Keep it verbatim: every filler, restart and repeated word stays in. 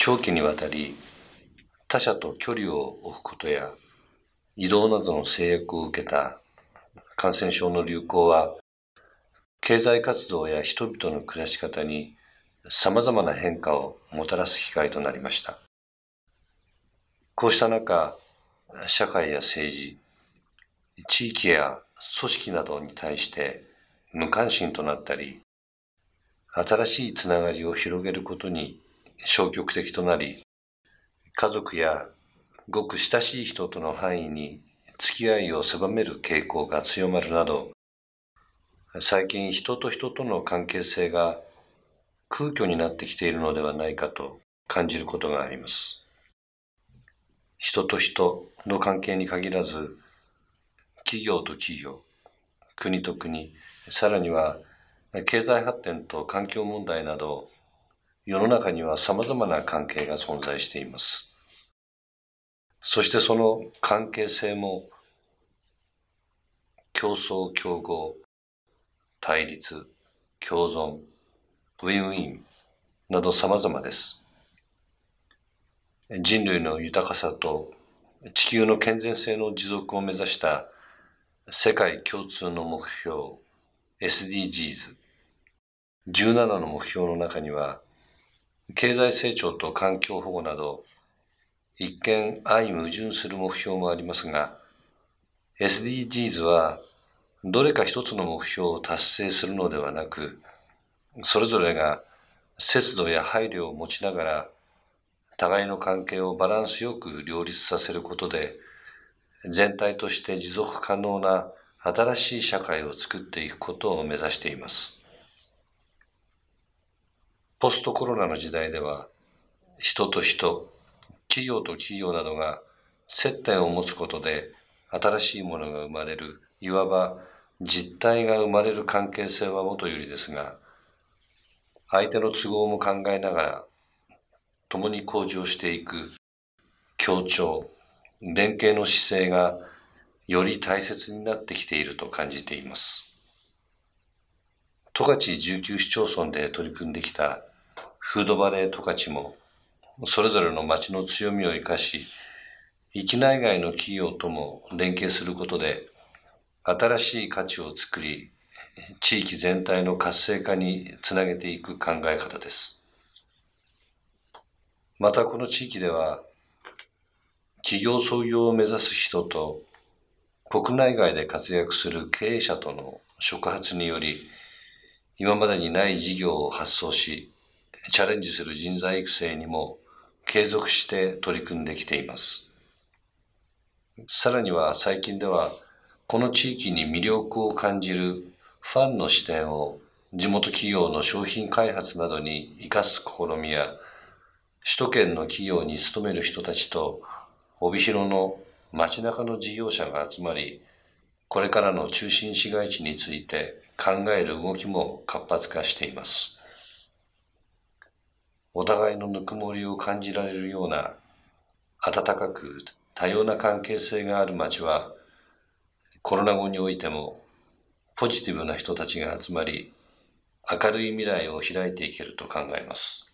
長期にわたり他者と距離を置くことや移動などの制約を受けた感染症の流行は、経済活動や人々の暮らし方に様々な変化をもたらす機会となりました。こうした中、社会や政治、地域や組織などに対して無関心となったり、新しいつながりを広げることに消極的となり、家族やごく親しい人との範囲に付き合いを狭める傾向が強まるなど、最近人と人との関係性が空虚になってきているのではないかと感じることがあります。人と人の関係に限らず、企業と企業、国と国、さらには経済発展と環境問題など、世の中には様々な関係が存在しています。そしてその関係性も、競争、競合、対立、共存、ウィンウィンなど様々です。人類の豊かさと地球の健全性の持続を目指した世界共通の目標 エスディージーズ、じゅうななの目標の中には、経済成長と環境保護など、一見相矛盾する目標もありますが、エスディージーズ はどれか一つの目標を達成するのではなく、それぞれが節度や配慮を持ちながら、互いの関係をバランスよく両立させることで、全体として持続可能な新しい社会を作っていくことを目指しています。ポストコロナの時代では、人と人、企業と企業などが接点を持つことで新しいものが生まれる、いわば実体が生まれる関係性はもとよりですが、相手の都合も考えながら共に向上していく協調、連携の姿勢がより大切になってきていると感じています。十勝じゅうきゅう市町村で取り組んできたフードバレー十勝も、それぞれの町の強みを生かし、域内外の企業とも連携することで、新しい価値を作り、地域全体の活性化につなげていく考え方です。またこの地域では、企業創業を目指す人と、国内外で活躍する経営者との触発により、今までにない事業を発想し、チャレンジする人材育成にも継続して取り組んできています。さらには最近では、この地域に魅力を感じるファンの視点を地元企業の商品開発などに生かす試みや、首都圏の企業に勤める人たちと帯広の街中の事業者が集まり、これからの中心市街地について考える動きも活発化しています。お互いのぬくもりを感じられるような温かく多様な関係性がある街は、コロナ後においてもポジティブな人たちが集まり、明るい未来を開いていけると考えます。